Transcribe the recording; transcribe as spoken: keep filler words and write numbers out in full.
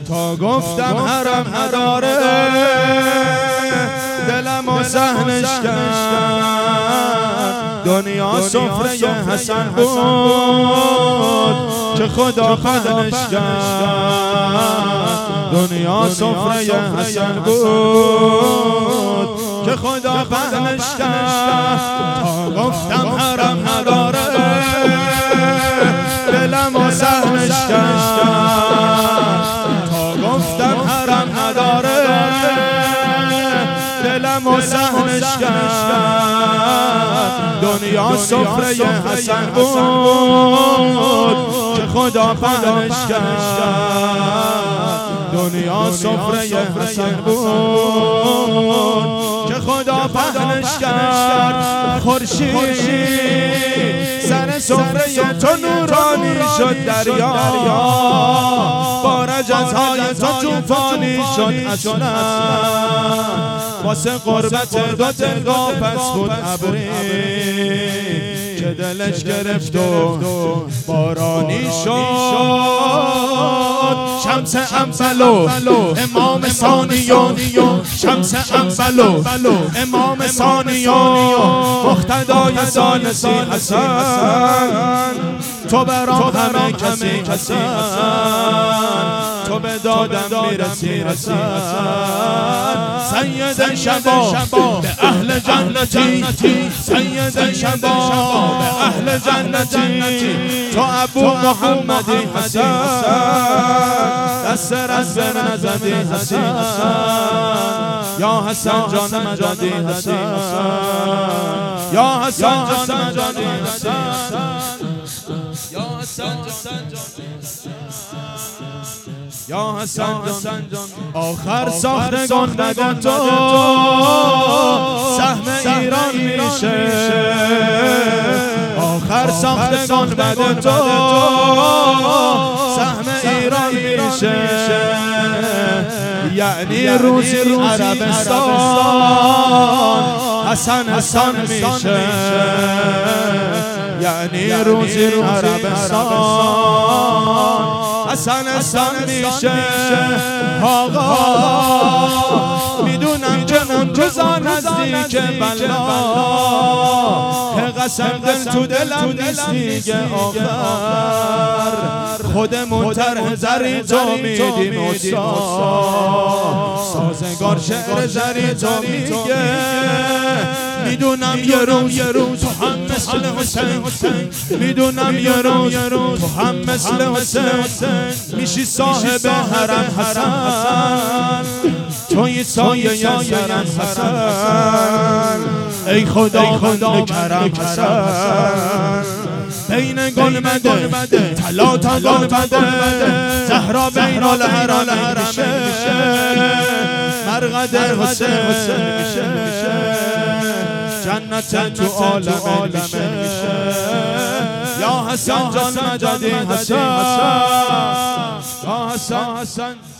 تا گفتم حرم نداره دلم و صحنش کرد. دنیا سفره حسن بود که خدا پهنش کرد. دنیا سفره حسن بود که خدا پهنش کرد. تا گفتم حرم نداره دلم و صحنش کرد. تا گفتم حرم نداره دلم و صحنش کرد. دنیا سفره حسن بود که خدا پهنش کرد. دنیا سفره حسن بود که خدا پهنش کرد. خورشید سر سفره تو نورانی شد دریا، با رجزهای تو طوفانی شد اصلا. واسه قربت دو دل پس بود ابری که دلش گرفت و بارانی شد. شمس انفلو امام ثانیو، شمس انفلو امام ثانیو، مقتدای ثالثی حسن. تو برام همه کسی حسن، تو به دادم میرسی حسن. سید شبا به اهل جنتی، سید شبا به اهل جنتی. تو ابو محمدی حسن، دست رز نزدی حسن. یا حسن جان مجادی حسن، یا حسن جان مجادی حسن، یا حسن یا حسن جان. آخر ساختگان بده تو سهم ایران میشه. آخر ساختگان بده تو سهم ایران میشه. یعنی روزی عربستان حسن حسن میشه. یعنی روزی عربستان حسن حسن میشه. آقا میدونم که منتظر نزدیک بلا، قسم دل تو دلم نیست دیگه. آخر خودمون طرح زری تو میدیم استاد، سازگار شعر زری تو میگه. میدونم یه روز تو هم مثل حسین، میدونم یه روز تو هم مثل حسین میشی صاحب حرم حسن. توی سایه یا سرم حسن، ای خدا خدا کرم حسن. بین گل مده طلا تا گل مده، زهرا بین الحرم میشه. مرقد حسین میشه، جنت تو عالم میشه. یا حسن جان مجادی حسن، یا حسن حسن